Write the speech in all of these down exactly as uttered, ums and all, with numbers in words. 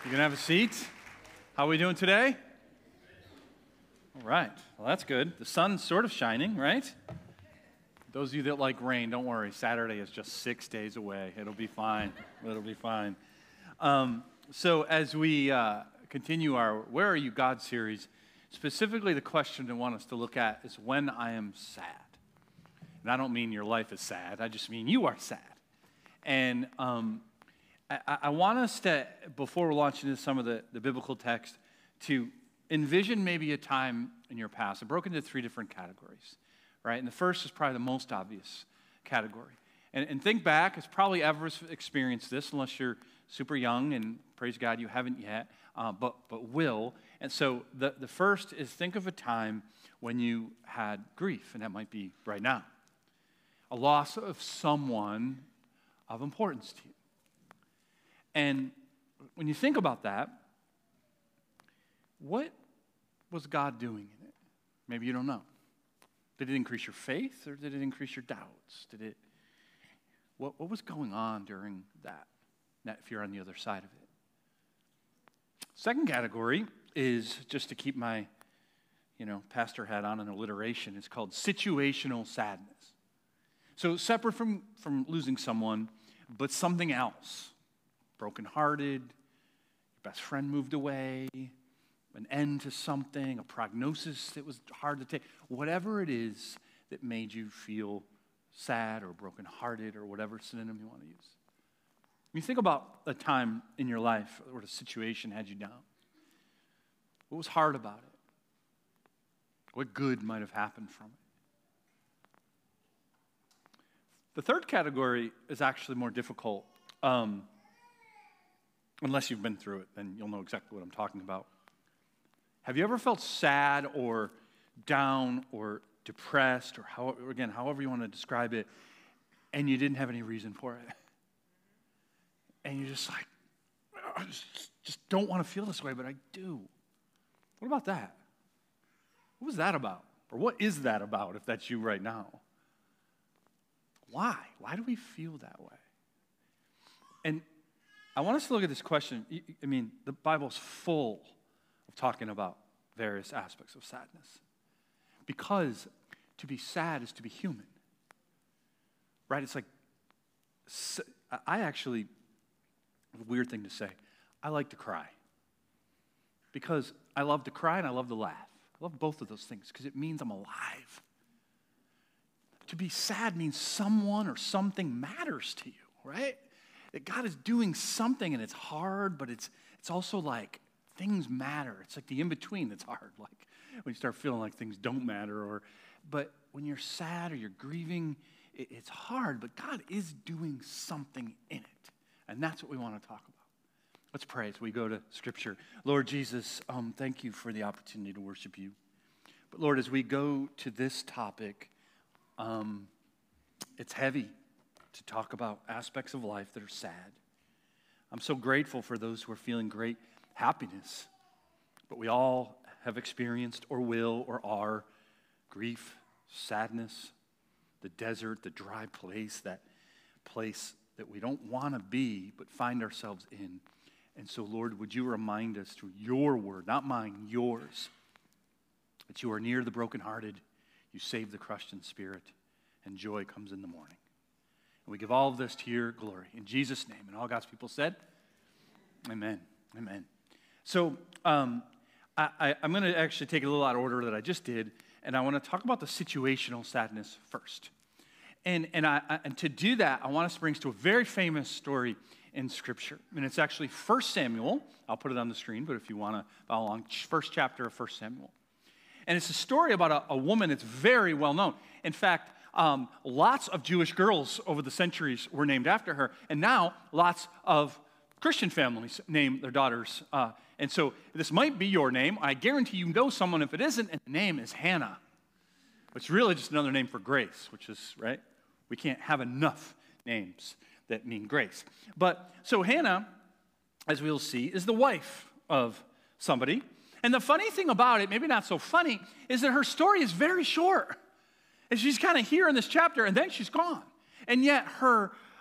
You can have a seat. How are we doing today? All right. Well, that's good. The sun's sort of shining, right? Those of you that like rain, don't worry. Saturday is just six days away. It'll be fine. It'll be fine. Um, so as we uh, continue our Where Are You, God series, specifically the question I want us to look at is when I am sad. And I don't mean your life is sad. I just mean you are sad. And um, I, I want us to, before we're launching into some of the, the biblical text, to envision maybe a time in your past. I broke into three different categories, right? And the first is probably the most obvious category. And, and think back, it's probably ever experienced this, unless you're super young, and praise God you haven't yet, uh, but, but will. And so the, the first is think of a time when you had grief, and that might be right now. A loss of someone of importance to you. And when you think about that, what was God doing in it? Maybe you don't know. Did it increase your faith, or did it increase your doubts? Did it? What, what was going on during that, that, if you're on the other side of it? Second category is, just to keep my, you know, pastor hat on, an alliteration. It's called situational sadness. So separate from, from losing someone, but something else. Brokenhearted, your best friend moved away, an end to something, a prognosis that was hard to take. Whatever it is that made you feel sad or brokenhearted or whatever synonym you want to use. When you think about a time in your life where the situation had you down, what was hard about it? What good might have happened from it? The third category is actually more difficult. Um, unless you've been through it, then you'll know exactly what I'm talking about. Have you ever felt sad or down or depressed, or how, again, however you want to describe it, and you didn't have any reason for it? And you're just like, I just, just don't want to feel this way, but I do. What about that? What was that about? Or what is that about, if that's you right now? Why? Why do we feel that way? And I want us to look at this question. I mean, the Bible's full of talking about various aspects of sadness. Because to be sad is to be human. Right? It's like, I actually, a weird thing to say, I like to cry. Because I love to cry and I love to laugh. I love both of those things because it means I'm alive. To be sad means someone or something matters to you, right? That God is doing something and it's hard, but it's it's also like things matter. It's like the in-between that's hard, like when you start feeling like things don't matter. Or, but when you're sad or you're grieving, it, it's hard, but God is doing something in it. And that's what we want to talk about. Let's pray as we go to Scripture. Lord Jesus, um, thank you for the opportunity to worship you. But Lord, as we go to this topic, um, it's heavy to talk about aspects of life that are sad. I'm so grateful for those who are feeling great happiness, but we all have experienced or will or are grief, sadness, the desert, the dry place, that place that we don't want to be but find ourselves in. And so, Lord, would you remind us through your word, not mine, yours, that you are near the brokenhearted, you save the crushed in spirit, and joy comes in the morning. And we give all of this to your glory. In Jesus' name. And all God's people said, amen. Amen. So um, I, I, I'm going to actually take it a little out of order that I just did, and I want to talk about the situational sadness first. And, and, I, I, and to do that, I want us to bring us to a very famous story in Scripture. And it's actually First Samuel. I'll put it on the screen, but if you want to follow along, first chapter of First Samuel. And it's a story about a, a woman that's very well known. In fact, Um, lots of Jewish girls over the centuries were named after her, and now lots of Christian families name their daughters. Uh, and so this might be your name. I guarantee you know someone if it isn't, and the name is Hannah, which is really just another name for grace, which is, right? We can't have enough names that mean grace. But so Hannah, as we'll see, is the wife of somebody. And the funny thing about it, maybe not so funny, is that her story is very short. And she's kind of here in this chapter, and then she's gone. And yet her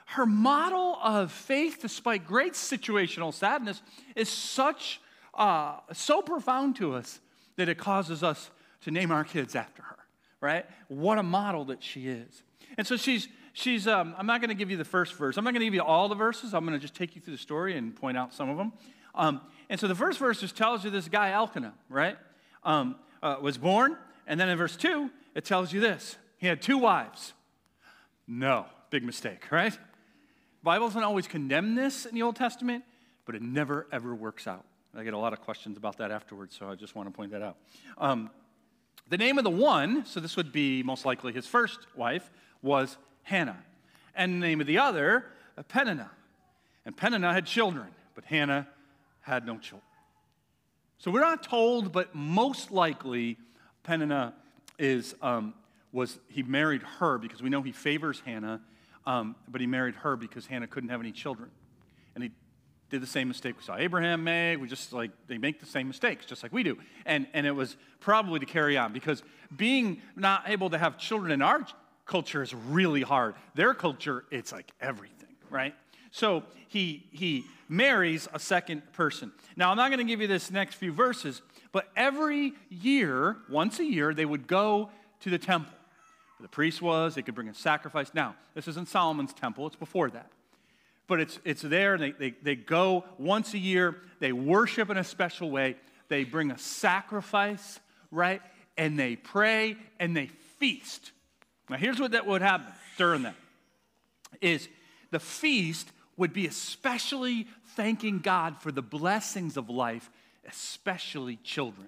her model of faith despite great situational sadness is such, uh, so profound to us that it causes us to name our kids after her, right? What a model that she is. And so she's, she's. Um, I'm not going to give you the first verse. I'm not going to give you all the verses. I'm going to just take you through the story and point out some of them. Um, and so the first verse just tells you this guy, Elkanah, right, um, uh, was born. And then in verse two, it tells you this. He had two wives. No, big mistake, right? The Bible doesn't always condemn this in the Old Testament, but it never, ever works out. I get a lot of questions about that afterwards, so I just want to point that out. Um, the name of the one, so this would be most likely his first wife, was Hannah. And the name of the other, uh, Peninnah. And Peninnah had children, but Hannah had no children. So we're not told, but most likely Peninnah is, um, was, he married her because we know he favors Hannah, um, but he married her because Hannah couldn't have any children. And he did the same mistake we saw Abraham make. We just like, they make the same mistakes, just like we do. And, and it was probably to carry on, because being not able to have children in our culture is really hard. Their culture, it's like everything, right? So he, he marries a second person. Now, I'm not going to give you this next few verses, but every year, once a year, they would go to the temple where the priest was. They could bring a sacrifice. Now, this isn't Solomon's temple. It's before that. But it's, it's there. They, they, they go once a year. They worship in a special way. They bring a sacrifice, right? And they pray and they feast. Now, here's what that would happen during that, is the feast would be especially thanking God for the blessings of life, especially children.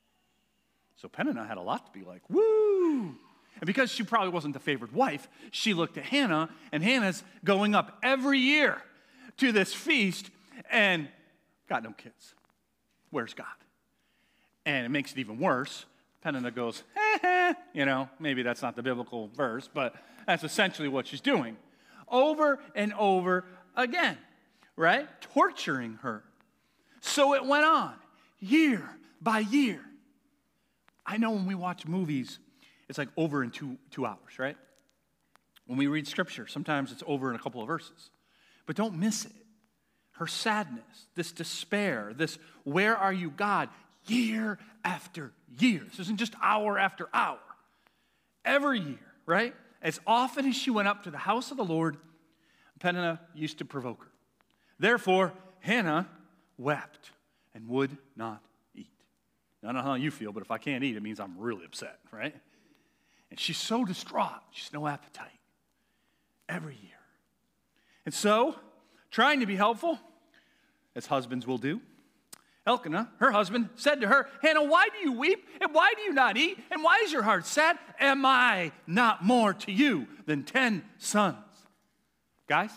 So Peninnah had a lot to be like, woo! And because she probably wasn't the favored wife, she looked at Hannah, and Hannah's going up every year to this feast and got no kids. Where's God? And it makes it even worse. Peninnah goes, eh, eh. You know, maybe that's not the biblical verse, but that's essentially what she's doing. Over and over again, right? Torturing her. So it went on, year by year. I know when we watch movies, it's like over in two, two hours, right? When we read scripture, sometimes it's over in a couple of verses. But don't miss it. Her sadness, this despair, this where are you, God, year after year. This isn't just hour after hour. Every year, right? As often as she went up to the house of the Lord, Peninnah used to provoke her. Therefore, Hannah wept and would not eat. Now, I don't know how you feel, but if I can't eat, it means I'm really upset, right? And she's so distraught. She's no appetite. Every year. And so, trying to be helpful, as husbands will do, Elkanah, her husband, said to her, Hannah, why do you weep? And why do you not eat? And why is your heart sad? Am I not more to you than ten sons? Guys?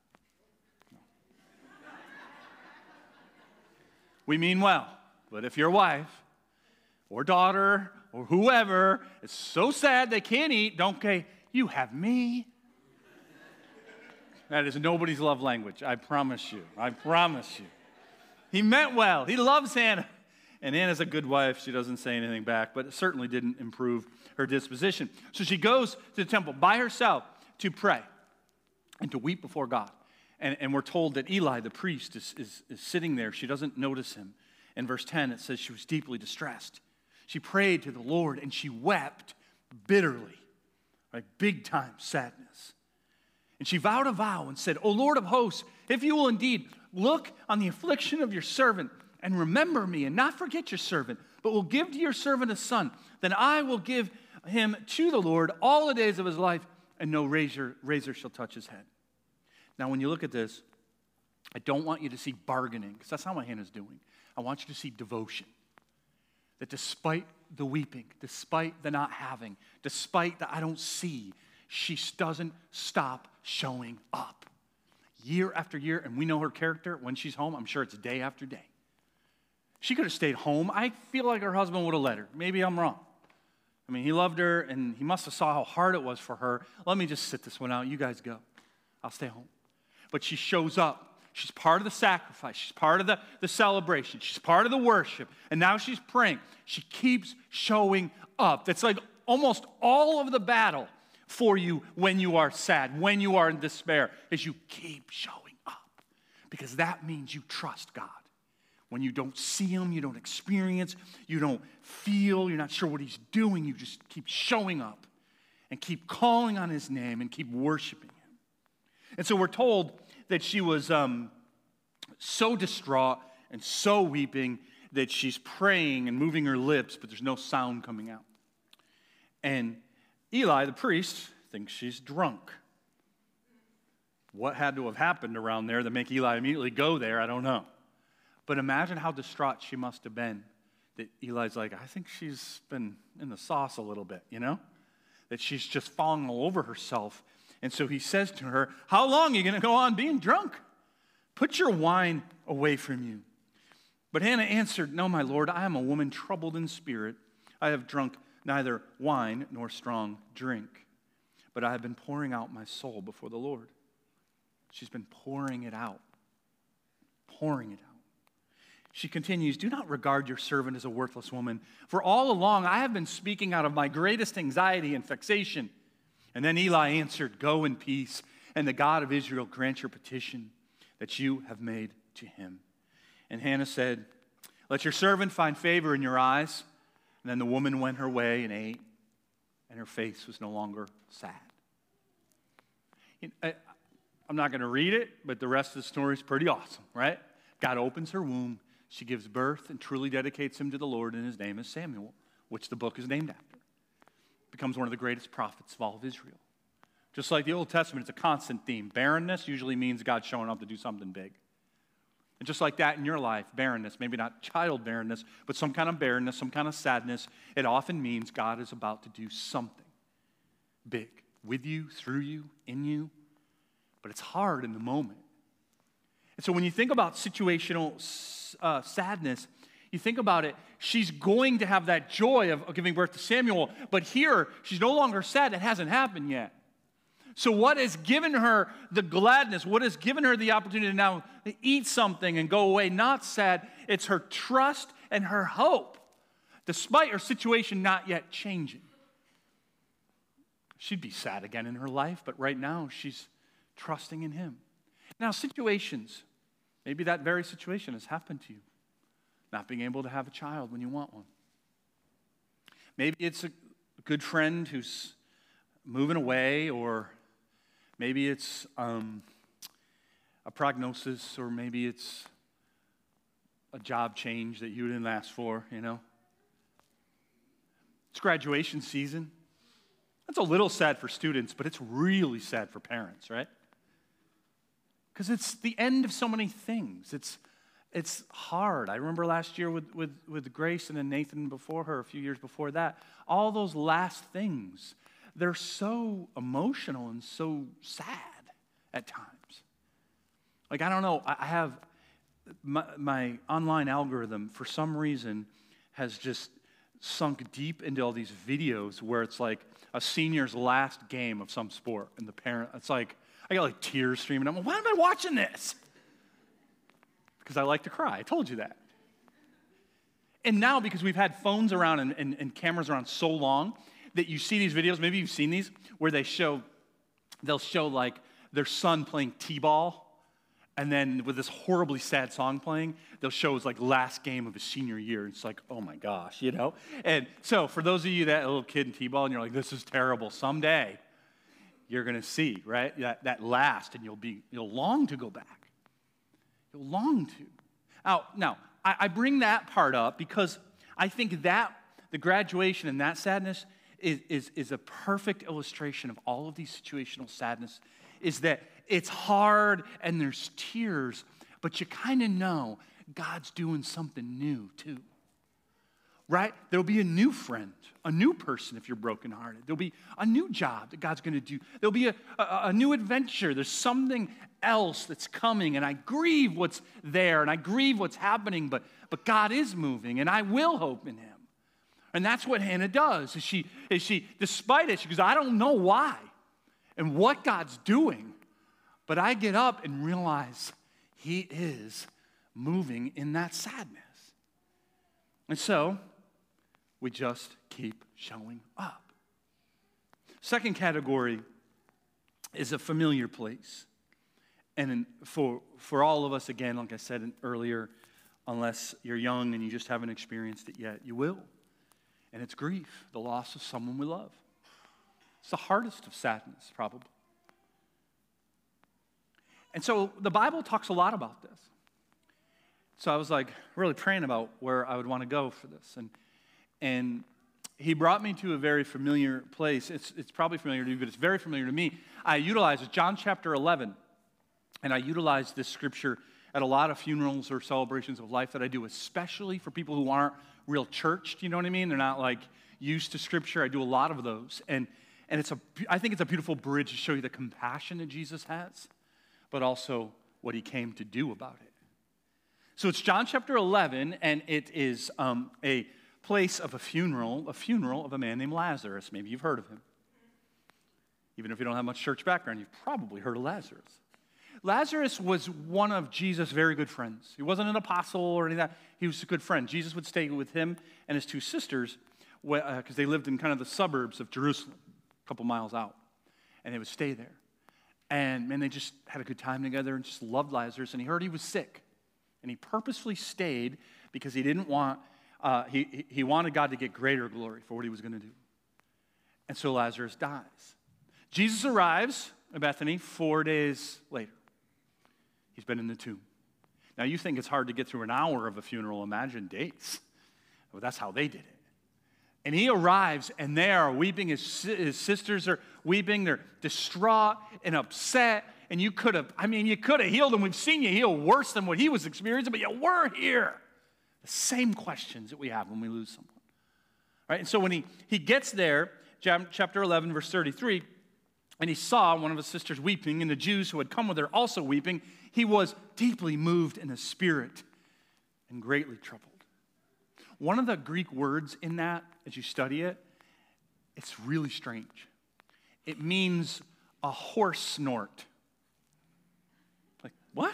We mean well, but if your wife or daughter or whoever is so sad they can't eat, don't say, you have me. That is nobody's love language, I promise you. I promise you. He meant well. He loves Hannah. And Hannah's a good wife. She doesn't say anything back, but it certainly didn't improve her disposition. So she goes to the temple by herself to pray and to weep before God. And, and we're told that Eli, the priest, is, is, is sitting there. She doesn't notice him. In verse ten, it says she was deeply distressed. She prayed to the Lord, and she wept bitterly, like big time sadness. And she vowed a vow and said, O Lord of hosts, if you will indeed look on the affliction of your servant and remember me and not forget your servant, but will give to your servant a son, then I will give him to the Lord all the days of his life, and no razor, razor shall touch his head. Now, when you look at this, I don't want you to see bargaining, because that's not what Hannah's doing. I want you to see devotion. That despite the weeping, despite the not having, despite the I don't see, she doesn't stop showing up. Year after year, and we know her character. When she's home, I'm sure it's day after day. She could have stayed home. I feel like her husband would have let her. Maybe I'm wrong. I mean, he loved her, and he must have saw how hard it was for her. Let me just sit this one out. You guys go. I'll stay home. But she shows up. She's part of the sacrifice. She's part of the, the celebration. She's part of the worship. And now she's praying. She keeps showing up. That's like almost all of the battle for you when you are sad, when you are in despair, is you keep showing up. Because that means you trust God. When you don't see him, you don't experience, you don't feel, you're not sure what he's doing, you just keep showing up and keep calling on his name and keep worshiping him. And so we're told that she was um, so distraught and so weeping that she's praying and moving her lips, but there's no sound coming out. And Eli, the priest, thinks she's drunk. What had to have happened around there that make Eli immediately go there, I don't know. But imagine how distraught she must have been that Eli's like, I think she's been in the sauce a little bit, you know? That she's just falling all over herself. And so he says to her, how long are you going to go on being drunk? Put your wine away from you. But Hannah answered, no, my Lord, I am a woman troubled in spirit. I have drunk neither wine nor strong drink, but I have been pouring out my soul before the Lord. She's been pouring it out, pouring it out. She continues, do not regard your servant as a worthless woman, for all along I have been speaking out of my greatest anxiety and vexation. And then Eli answered, go in peace, and the God of Israel grant your petition that you have made to him. And Hannah said, let your servant find favor in your eyes. And then the woman went her way and ate, and her face was no longer sad. I'm not going to read it, but the rest of the story is pretty awesome, right? God opens her womb. She gives birth and truly dedicates him to the Lord, and his name is Samuel, which the book is named after. Becomes one of the greatest prophets of all of Israel. Just like the Old Testament, it's a constant theme. Barrenness usually means God showing up to do something big. And just like that in your life, barrenness, maybe not child barrenness, but some kind of barrenness, some kind of sadness, it often means God is about to do something big with you, through you, in you. But it's hard in the moment. And so when you think about situational uh, sadness, you think about it, she's going to have that joy of, of giving birth to Samuel, but here, she's no longer sad. It hasn't happened yet. So what has given her the gladness, what has given her the opportunity to now eat something and go away not sad, it's her trust and her hope, despite her situation not yet changing. She'd be sad again in her life, but right now she's trusting in him. Now, situations, maybe that very situation has happened to you. Not being able to have a child when you want one. Maybe it's a good friend who's moving away, or maybe it's um, a prognosis, or maybe it's a job change that you didn't ask for, you know. It's graduation season. That's a little sad for students, but it's really sad for parents, right? Because it's the end of so many things. It's it's hard. I remember last year with, with, with Grace and then Nathan before her, a few years before that, all those last things, they're so emotional and so sad at times. Like, I don't know, I have, my, my online algorithm, for some reason, has just sunk deep into all these videos where it's like a senior's last game of some sport, and the parent, it's like, I got like tears streaming. I'm like, why am I watching this? Because I like to cry. I told you that. And now, because we've had phones around and, and, and cameras around so long, that you see these videos, maybe you've seen these, where they show, they'll show like their son playing t-ball, and then with this horribly sad song playing, they'll show his like last game of his senior year. It's like, oh my gosh, you know? And so for those of you that little kid in t-ball, and you're like, this is terrible, someday you're going to see, right, that, that last, and you'll be, you'll long to go back. You'll long to. Now, now I, I bring that part up because I think that the graduation and that sadness is, is, is a perfect illustration of all of these situational sadness, is that it's hard and there's tears, but you kind of know God's doing something new too. Right? There'll be a new friend, a new person if you're brokenhearted. There'll be a new job that God's going to do. There'll be a, a, a new adventure. There's something else that's coming, and I grieve what's there, and I grieve what's happening, but, but God is moving, and I will hope in him. And that's what Hannah does. Is she, is she, despite it, she goes, I don't know why and what God's doing, but I get up and realize he is moving in that sadness. And so, we just keep showing up. Second category is a familiar place. And in, for, for all of us, again, like I said earlier, unless you're young and you just haven't experienced it yet, you will. And it's grief, the loss of someone we love. It's the hardest of sadness, probably. And so the Bible talks a lot about this. So I was like really praying about where I would want to go for this. And, and he brought me to a very familiar place. It's, it's probably familiar to you, but it's very familiar to me. I utilize it, John chapter eleven. And I utilize this scripture at a lot of funerals or celebrations of life that I do, especially for people who aren't real churched, you know what I mean? They're not like used to scripture. I do a lot of those. And, and it's a, I think it's a beautiful bridge to show you the compassion that Jesus has, but also what he came to do about it. So it's John chapter eleven, and it is um, a place of a funeral, a funeral of a man named Lazarus. Maybe you've heard of him. Even if you don't have much church background, you've probably heard of Lazarus. Lazarus was one of Jesus' very good friends. He wasn't an apostle or anything like that. He was a good friend. Jesus would stay with him and his two sisters because uh, they lived in kind of the suburbs of Jerusalem, a couple miles out. And they would stay there. And, man, they just had a good time together and just loved Lazarus. And he heard he was sick. And he purposefully stayed because he didn't want, uh, he, he wanted God to get greater glory for what he was going to do. And so Lazarus dies. Jesus arrives in Bethany four days later. He's been in the tomb. Now, you think it's hard to get through an hour of a funeral. Imagine days. Well, that's how they did it. And he arrives, and they are weeping. His, his sisters are weeping. They're distraught and upset. And you could have, I mean, you could have healed him. We've seen you heal worse than what he was experiencing, but you were here. The same questions that we have when we lose someone. Right? And so when he, he gets there, chapter eleven, verse thirty-three, and he saw one of his sisters weeping, and the Jews who had come with her also weeping. He was deeply moved in the spirit and greatly troubled. One of the Greek words in that, as you study it, it's really strange. It means a horse snort. Like, what?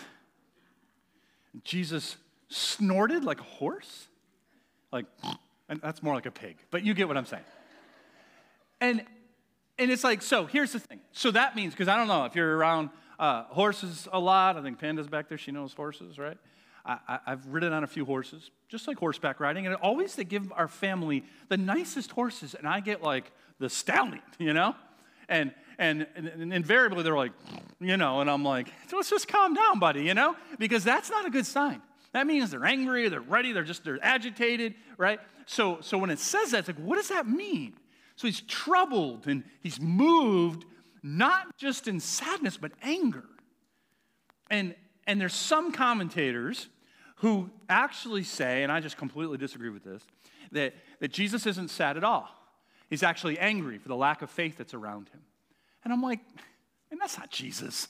Jesus snorted like a horse? Like, and that's more like a pig, but you get what I'm saying. And And it's like, so here's the thing. So that means, because I don't know, if you're around uh, horses a lot, I think Panda's back there, she knows horses, right? I, I, I've ridden on a few horses, just like horseback riding, and always they give our family the nicest horses, and I get like the stallion, you know? And, and, and, and invariably they're like, you know, and I'm like, let's just calm down, buddy, you know? Because that's not a good sign. That means they're angry, they're ready, they're just, they're agitated, right? So, so when it says that, it's like, what does that mean? So he's troubled and he's moved, not just in sadness, but anger. And, and there's some commentators who actually say, and I just completely disagree with this, that, that Jesus isn't sad at all. He's actually angry for the lack of faith that's around him. And I'm like, and that's not Jesus.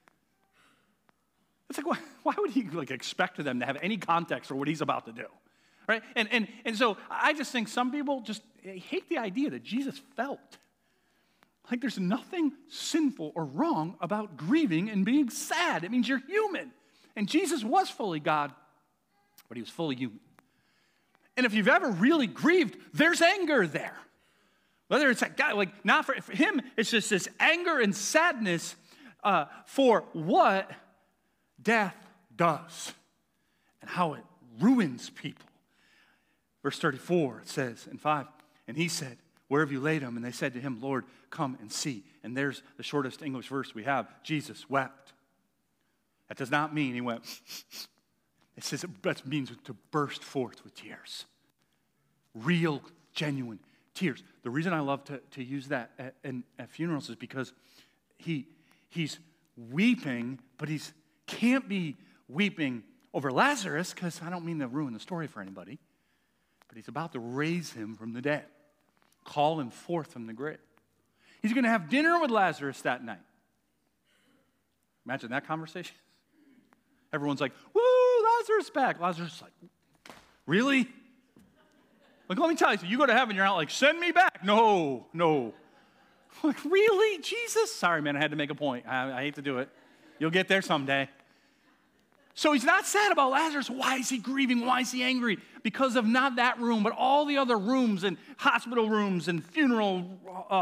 It's like, why, why would he like expect them to have any context for what he's about to do? Right? And, and, and so I just think some people just hate the idea that Jesus felt. Like there's nothing sinful or wrong about grieving and being sad. It means you're human. And Jesus was fully God, but he was fully human. And if you've ever really grieved, there's anger there. Whether it's that guy, like not for, for him, it's just this anger and sadness uh, for what death does and how it ruins people. Verse thirty-four, it says, in five, and he said, where have you laid him? And they said to him, Lord, come and see. And there's the shortest English verse we have. Jesus wept. That does not mean he went, it says it means to burst forth with tears. Real, genuine tears. The reason I love to, to use that at, in, at funerals is because he he's weeping, but he can't be weeping over Lazarus, because I don't mean to ruin the story for anybody. But he's about to raise him from the dead, call him forth from the grave. He's going to have dinner with Lazarus that night. Imagine that conversation. Everyone's like, woo, Lazarus back. Lazarus is like, really? Like, let me tell you, so you go to heaven, you're not like, send me back. No, no. I'm like, really? Jesus? Sorry, man, I had to make a point. I, I hate to do it. You'll get there someday. So he's not sad about Lazarus. Why is he grieving? Why is he angry? Because of not that room, but all the other rooms and hospital rooms and funeral uh,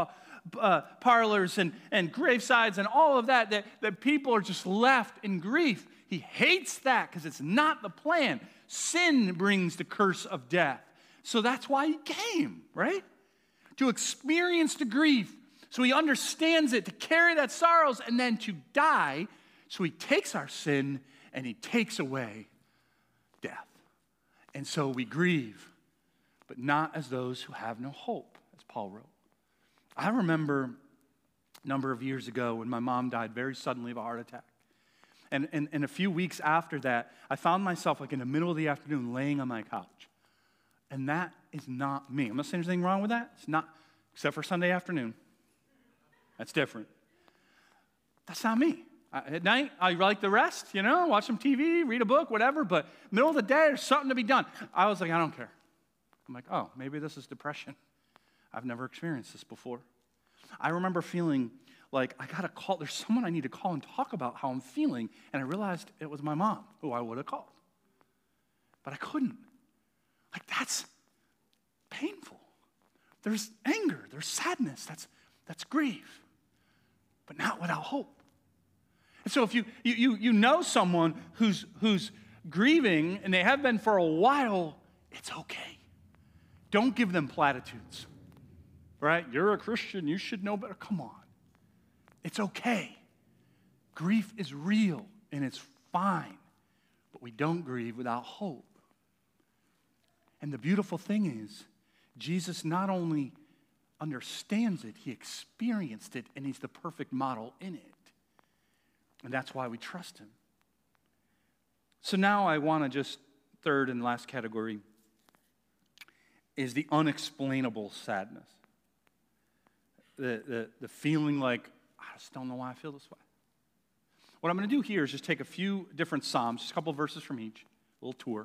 uh, parlors and, and gravesides and all of that, that, that people are just left in grief. He hates that because it's not the plan. Sin brings the curse of death. So that's why he came, right? To experience the grief. So he understands it, to carry that sorrows, and then to die. So he takes our sin and he takes away death. And so we grieve, but not as those who have no hope, as Paul wrote. I remember a number of years ago when my mom died very suddenly of a heart attack. And, and, and a few weeks after that, I found myself like in the middle of the afternoon laying on my couch. And that is not me. I'm not saying there's anything wrong with that. It's not, except for Sunday afternoon. That's different. That's not me. I, at night, I like the rest, you know, watch some T V, read a book, whatever. But middle of the day, there's something to be done. I was like, I don't care. I'm like, oh, maybe this is depression. I've never experienced this before. I remember feeling like I got to call. There's someone I need to call and talk about how I'm feeling. And I realized it was my mom who I would have called. But I couldn't. Like, that's painful. There's anger. There's sadness. That's, that's grief. But not without hope. And so if you, you, you, you know someone who's, who's grieving, and they have been for a while, it's okay. Don't give them platitudes. Right? You're a Christian. You should know better. Come on. It's okay. Grief is real, and it's fine. But we don't grieve without hope. And the beautiful thing is, Jesus not only understands it, he experienced it, and he's the perfect model in it. And that's why we trust him. So now I want to just, third and last category, is the unexplainable sadness. The, the, the feeling like, I just don't know why I feel this way. What I'm going to do here is just take a few different Psalms, just a couple of verses from each, a little tour.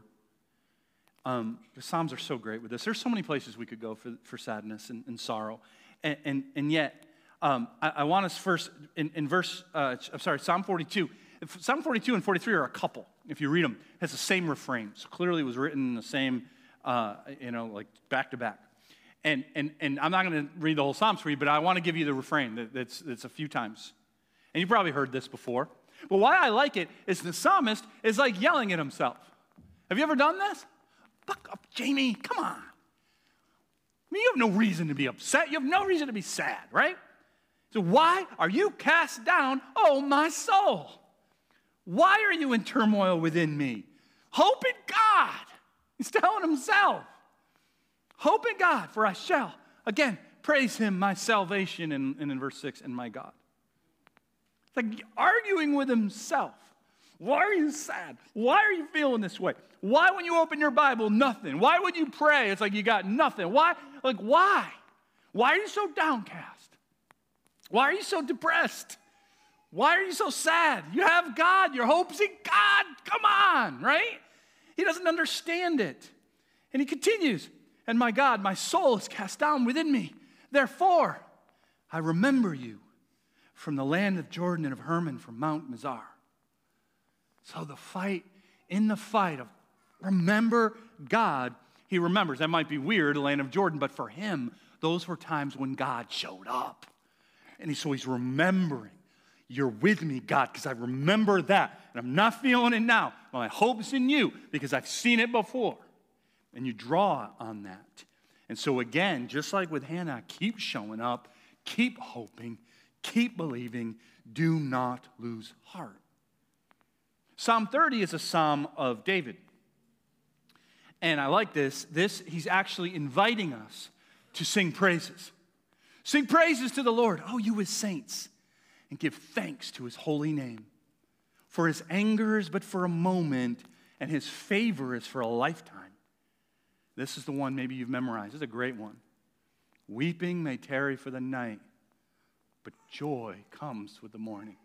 Um, the Psalms are so great with this. There's so many places we could go for, for sadness and, and sorrow. And, and, and yet, um, I, I want us first, in, in verse, uh, I'm sorry, Psalm forty-two. Psalm forty-two and forty-three are a couple. If you read them, it has the same refrain. So clearly it was written in the same, uh, you know, like back to back. And, and, and I'm not going to read the whole Psalms for you, but I want to give you the refrain that, that's, that's a few times. And you've probably heard this before. But why I like it is the psalmist is like yelling at himself. Have you ever done this? Buck up, Jamie, come on. I mean, you have no reason to be upset. You have no reason to be sad, right? So why are you cast down, oh my soul? Why are you in turmoil within me? Hope in God. He's telling himself. Hope in God, for I shall, again, praise him, my salvation, and, and in verse six, and my God. It's like arguing with himself. Why are you sad? Why are you feeling this way? Why, when you open your Bible, nothing? Why would you pray? It's like you got nothing. Why? Like, why? Why are you so downcast? Why are you so depressed? Why are you so sad? You have God. Your hope's in God. Come on, right? He doesn't understand it. And he continues, and my God, my soul is cast down within me. Therefore, I remember you from the land of Jordan and of Hermon, from Mount Mizar. So the fight, in the fight of remember God, he remembers. That might be weird, the land of Jordan, but for him, those were times when God showed up. And he, so he's remembering, you're with me, God, because I remember that. And I'm not feeling it now. My hope's in you because I've seen it before. And you draw on that. And so again, just like with Hannah, keep showing up, keep hoping, keep believing, do not lose heart. Psalm thirty is a psalm of David. And I like this. This, he's actually inviting us to sing praises. Sing praises to the Lord, oh, you his saints, and give thanks to his holy name. For his anger is but for a moment, and his favor is for a lifetime. This is the one maybe you've memorized. This is a great one. Weeping may tarry for the night, but joy comes with the morning.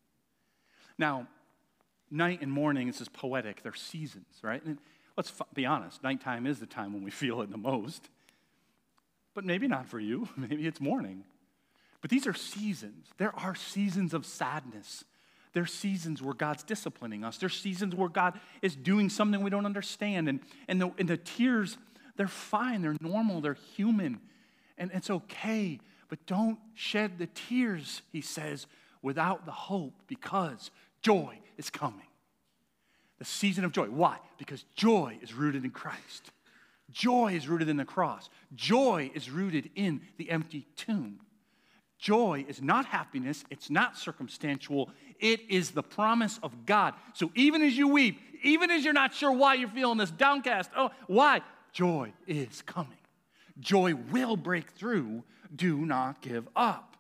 Now, night and morning, this is poetic. They're seasons, right? And let's be honest. Nighttime is the time when we feel it the most. But maybe not for you. Maybe it's morning. But these are seasons. There are seasons of sadness. There are seasons where God's disciplining us. There are seasons where God is doing something we don't understand. And, and, the, and the tears, they're fine. They're normal. They're human. And it's okay. But don't shed the tears, he says, without the hope, because joy is coming. The season of joy. Why? Because joy is rooted in Christ. Joy is rooted in the cross. Joy is rooted in the empty tomb. Joy is not happiness. It's not circumstantial. It is the promise of God. So even as you weep, even as you're not sure why you're feeling this downcast, oh, why? Joy is coming. Joy will break through. Do not give up.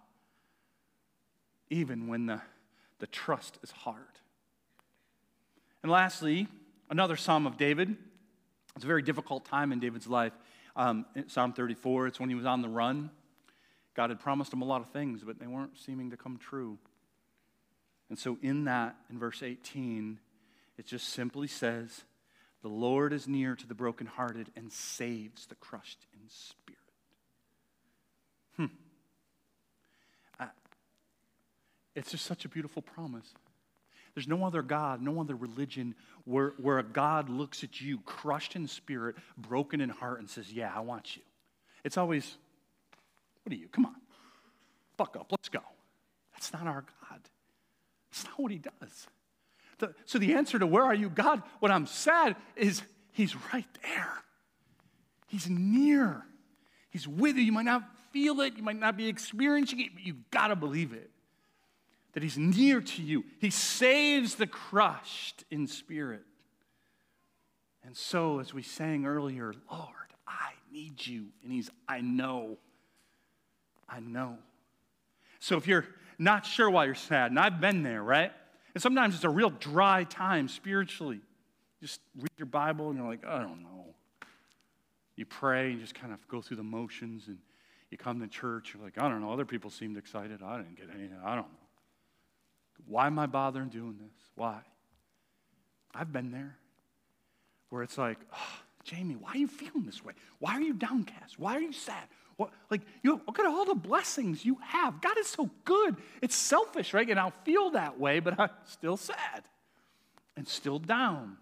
Even when the, the trust is hard. And lastly, another Psalm of David. It's a very difficult time in David's life. Um, Psalm thirty-four, it's when he was on the run. God had promised him a lot of things, but they weren't seeming to come true. And so in that, in verse eighteen, it just simply says, the Lord is near to the brokenhearted and saves the crushed in spirit. Hmm. Uh, it's just such a beautiful promise. There's no other God, no other religion where, where a God looks at you crushed in spirit, broken in heart, and says, yeah, I want you. It's always, what are you? Come on. Buck up. Let's go. That's not our God. That's not what he does. The, so the answer to where are you, God, when I'm sad is he's right there. He's near. He's with you. You might not feel it. You might not be experiencing it, but you got to believe it. That he's near to you. He saves the crushed in spirit. And so, as we sang earlier, Lord, I need you. And he's, I know. I know. So if you're not sure why you're sad, and I've been there, right? And sometimes it's a real dry time spiritually. Just read your Bible and you're like, I don't know. You pray and just kind of go through the motions, and you come to church, you're like, I don't know, other people seemed excited. I didn't get anything. I don't know. Why am I bothering doing this? Why? I've been there where it's like, oh, Jamie, why are you feeling this way? Why are you downcast? Why are you sad? What, like, you look at all the blessings you have. God is so good. It's selfish, right? And I'll feel that way, but I'm still sad and still down.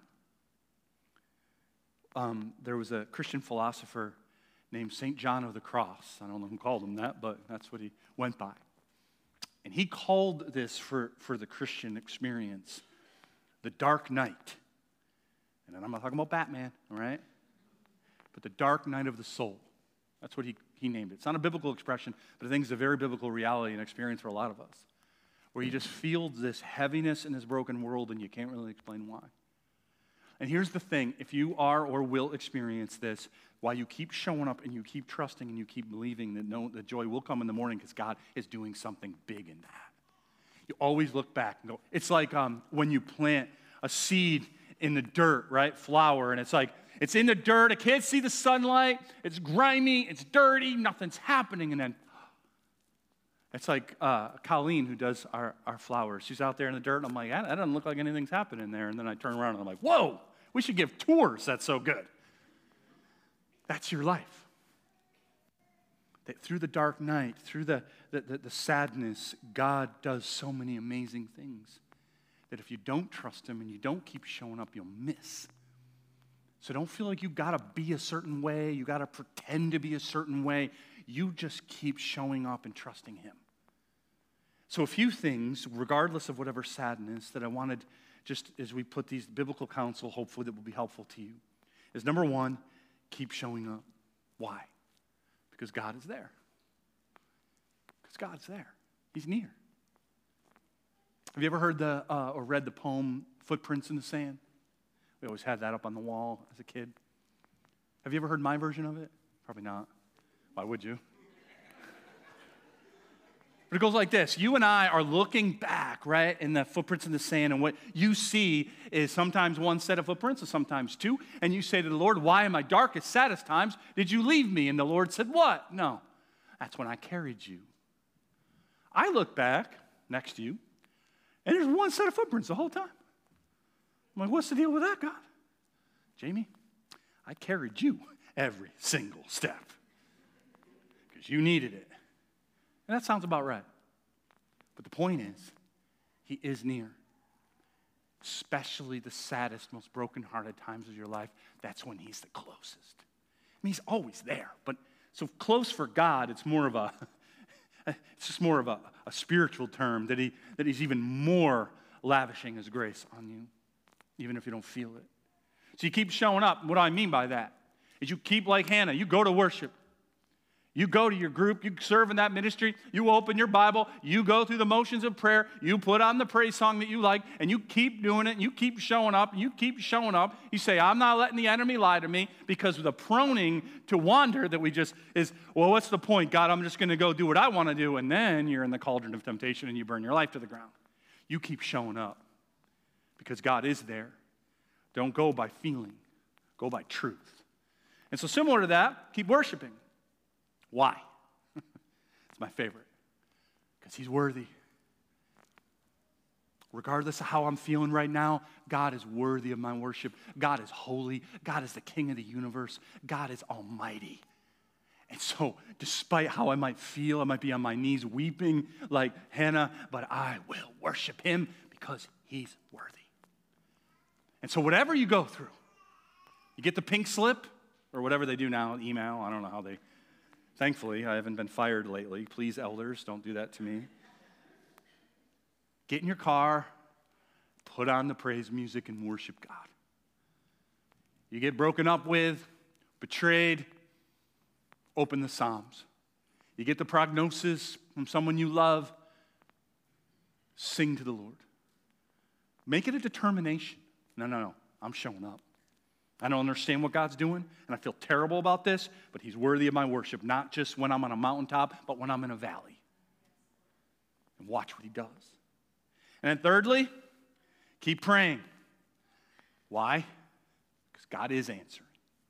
Um, there was a Christian philosopher named Saint John of the Cross. I don't know who called him that, but that's what he went by. And he called this for, for the Christian experience the dark night. And I'm not talking about Batman, all right? But the dark night of the soul. That's what he, he named it. It's not a biblical expression, but I think it's a very biblical reality and experience for a lot of us. Where you just feel this heaviness in this broken world and you can't really explain why. And here's the thing. If you are or will experience this, while you keep showing up and you keep trusting and you keep believing that no, the joy will come in the morning because God is doing something big in that. You always look back and go, it's like um, when you plant a seed in the dirt, right? Flower, and it's like, it's in the dirt, I can't see the sunlight, it's grimy, it's dirty, nothing's happening, and then it's like uh, Colleen, who does our, our flowers. She's out there in the dirt, and I'm like, that doesn't look like anything's happening there, and then I turn around and I'm like, whoa, we should give tours, that's so good. That's your life. That through the dark night, through the, the, the, the sadness, God does so many amazing things that if you don't trust him and you don't keep showing up, you'll miss. So don't feel like you got to be a certain way, you got to pretend to be a certain way. You just keep showing up and trusting him. So a few things, regardless of whatever sadness, that I wanted, just as we put these biblical counsel, hopefully that will be helpful to you, is number one, keep showing up. Why? Because God is there. Because God's there. He's near. Have you ever heard the uh, or read the poem Footprints in the Sand? We always had that up on the wall as a kid. Have you ever heard my version of it? Probably not. Why would you? But it goes like this. You and I are looking back, right, in the footprints in the sand, and what you see is sometimes one set of footprints and sometimes two, and you say to the Lord, why in my darkest, saddest times did you leave me? And the Lord said, what? No, that's when I carried you. I look back next to you, and there's one set of footprints the whole time. I'm like, what's the deal with that, God? Jamie, I carried you every single step because you needed it. And that sounds about right. But the point is, he is near. Especially the saddest, most brokenhearted times of your life, that's when he's the closest. I mean, he's always there. But so close for God, it's more of a, It's just more of a, a spiritual term that, he, that he's even more lavishing his grace on you, even if you don't feel it. So you keep showing up. What do I mean by that? Is you keep like Hannah. You go to worship. You go to your group, you serve in that ministry, you open your Bible, you go through the motions of prayer, you put on the praise song that you like, and you keep doing it, and you keep showing up, and you keep showing up. You say, I'm not letting the enemy lie to me, because the proning to wander that we just is, well, what's the point? God, I'm just going to go do what I want to do, and then you're in the cauldron of temptation and you burn your life to the ground. You keep showing up because God is there. Don't go by feeling, go by truth. And so similar to that, keep worshiping. Why? It's my favorite. Because he's worthy. Regardless of how I'm feeling right now, God is worthy of my worship. God is holy. God is the King of the universe. God is almighty. And so, despite how I might feel, I might be on my knees weeping like Hannah, but I will worship him because he's worthy. And so whatever you go through, you get the pink slip, or whatever they do now, email, I don't know how they... Thankfully, I haven't been fired lately. Please, elders, don't do that to me. Get in your car, put on the praise music, and worship God. You get broken up with, betrayed, open the Psalms. You get the prognosis from someone you love, sing to the Lord. Make it a determination. No, no, no, I'm showing up. I don't understand what God's doing, and I feel terrible about this, but he's worthy of my worship, not just when I'm on a mountaintop, but when I'm in a valley. And watch what he does. And then thirdly, keep praying. Why? Because God is answering.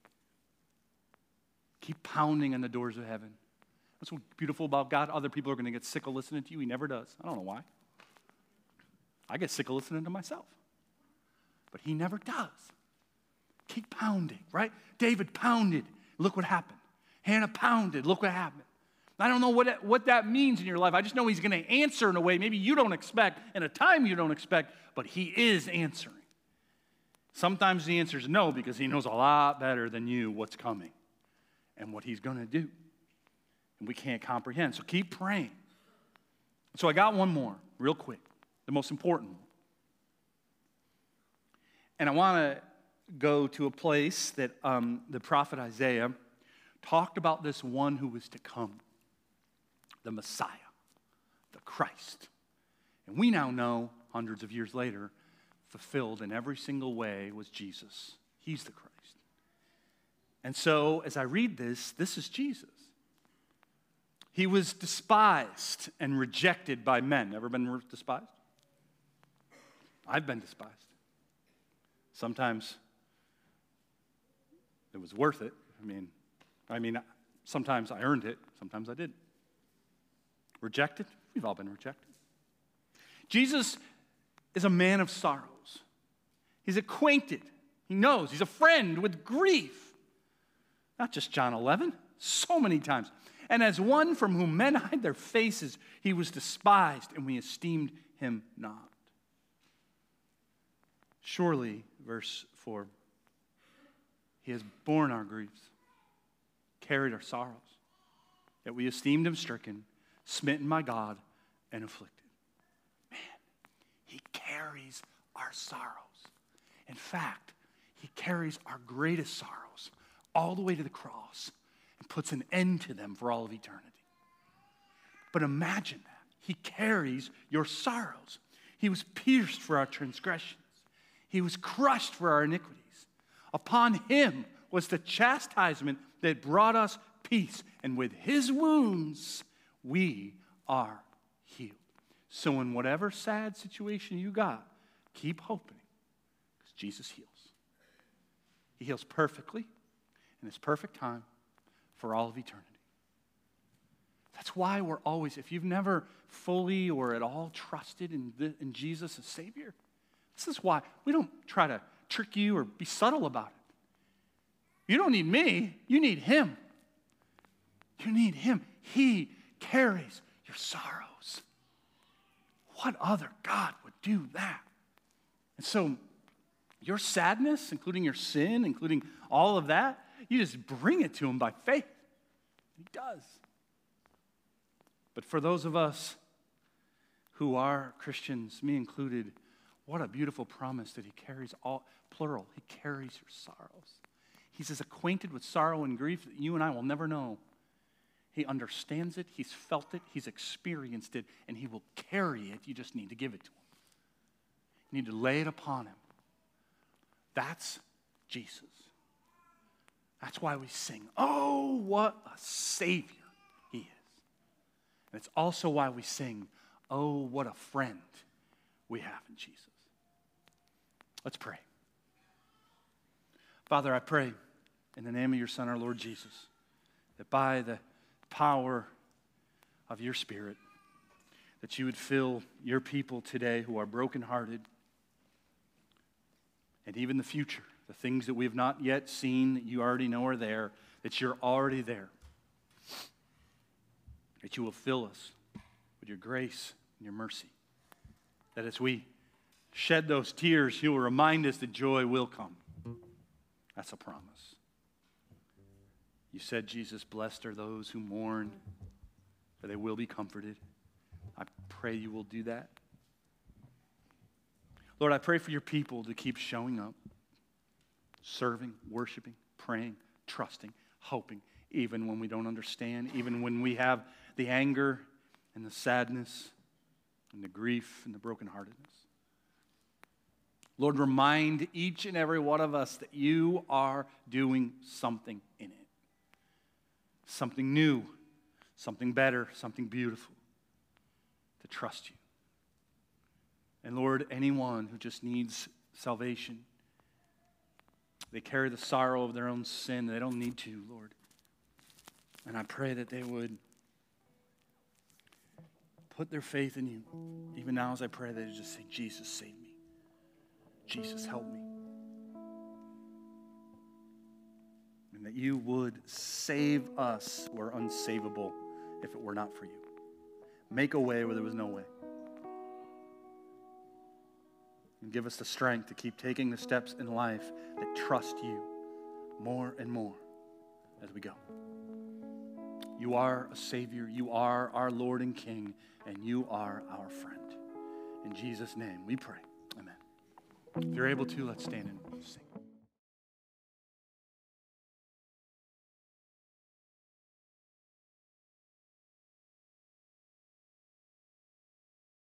Keep pounding on the doors of heaven. What's so beautiful about God? Other people are going to get sick of listening to you. He never does. I don't know why. I get sick of listening to myself. But he never does. Keep pounding, right? David pounded. Look what happened. Hannah pounded. Look what happened. I don't know what that, what that means in your life. I just know he's going to answer in a way maybe you don't expect, in a time you don't expect, but he is answering. Sometimes the answer is no, because he knows a lot better than you what's coming and what he's going to do. And we can't comprehend. So keep praying. So I got one more real quick, the most important one. And I want to go to a place that um, the prophet Isaiah talked about this one who was to come, the Messiah, the Christ. And we now know, hundreds of years later, fulfilled in every single way was Jesus. He's the Christ. And so, as I read this, this is Jesus. He was despised and rejected by men. Ever been despised? I've been despised. Sometimes it was worth it. I mean, I mean, sometimes I earned it. Sometimes I didn't. Rejected? We've all been rejected. Jesus is a man of sorrows. He's acquainted. He knows. He's a friend with grief. Not just John eleven, so many times. And as one from whom men hide their faces, he was despised, and we esteemed him not. Surely, verse four, he has borne our griefs, carried our sorrows, yet we esteemed him stricken, smitten by God, and afflicted. Man, he carries our sorrows. In fact, he carries our greatest sorrows all the way to the cross and puts an end to them for all of eternity. But imagine that. He carries your sorrows. He was pierced for our transgressions. He was crushed for our iniquities. Upon him was the chastisement that brought us peace, and with his wounds we are healed. So in whatever sad situation you got, keep hoping, because Jesus heals. He heals perfectly in his perfect time for all of eternity. That's why we're always, if you've never fully or at all trusted in, the, in Jesus as Savior, this is why we don't try to trick you or be subtle about it. You don't need me, you need him. You need him. He carries your sorrows. What other God would do that? And so your sadness, including your sin, including all of that, you just bring it to him by faith. He does. But for those of us who are Christians, me included, what a beautiful promise that he carries all, plural, he carries your sorrows. He's as acquainted with sorrow and grief that you and I will never know. He understands it, he's felt it, he's experienced it, and he will carry it. You just need to give it to him. You need to lay it upon him. That's Jesus. That's why we sing, oh, what a Savior he is. And it's also why we sing, oh, what a friend we have in Jesus. Let's pray. Father, I pray in the name of your Son, our Lord Jesus, that by the power of your Spirit, that you would fill your people today who are brokenhearted, and even the future, the things that we have not yet seen that you already know are there, that you're already there, that you will fill us with your grace and your mercy, that as we shed those tears, you will remind us that joy will come. That's a promise. You said, Jesus, blessed are those who mourn, for they will be comforted. I pray you will do that. Lord, I pray for your people to keep showing up, serving, worshiping, praying, trusting, hoping, even when we don't understand, even when we have the anger and the sadness and the grief and the brokenheartedness. Lord, remind each and every one of us that you are doing something in it. Something new, something better, something beautiful. To trust you. And Lord, anyone who just needs salvation, they carry the sorrow of their own sin. They don't need to, Lord. And I pray that they would put their faith in you. Even now as I pray, they just say, Jesus, save me. Jesus, help me. And that you would save us who are unsavable if it were not for you. Make a way where there was no way. And give us the strength to keep taking the steps in life that trust you more and more as we go. You are a Savior. You are our Lord and King, and you are our friend. In Jesus' name we pray. Amen. If you're able to, let's stand in.